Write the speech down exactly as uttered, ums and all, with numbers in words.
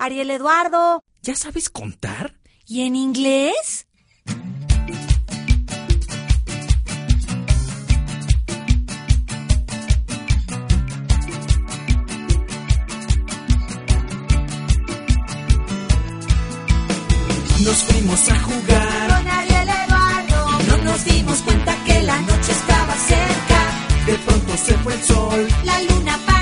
Ariel Eduardo. ¿Ya sabes contar? ¿Y en inglés? Nos fuimos a jugar Con Ariel Eduardo. y no nos dimos cuenta que la noche estaba cerca. De pronto se fue el sol. La luna